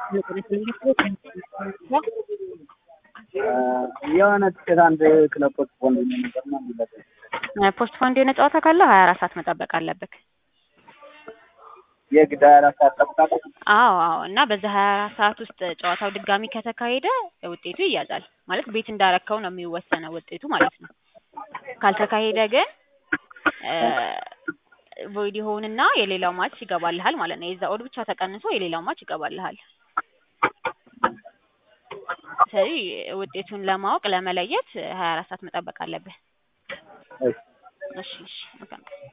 የሆነ ትኬት አንድ ክለብ ፖስትፖንድ ነበር ነው የሚለው። ፖስትፖንድ የሆነ ጨዋታ ካለ 24 ሰዓት መጠበቅ አለብህ። የግድ 24 ሰዓት ጠብቃለሁ? አዎ እና በዛ 24 ሰዓት ውስጥ ጨዋታው ድጋሚ ከተካሄደ ውጤቱ ይያዛል። ማለት ቤት እንዳረከው ነው የሚወሰነው ውጤቱ ማለት ነው። ካልተካሄደ ግን ቮይድ ይሆንና የሌላው ማች ይገባልሃል ማለት ነው። የዛ ኦድ ብቻ ተቀንሶ የሌላው ማች ይገባልሃል። ስለዚህ ውጤቱን ለማወቅ ለመለየት 24 ሰዓት መጠበቅ አለብህ። እሺ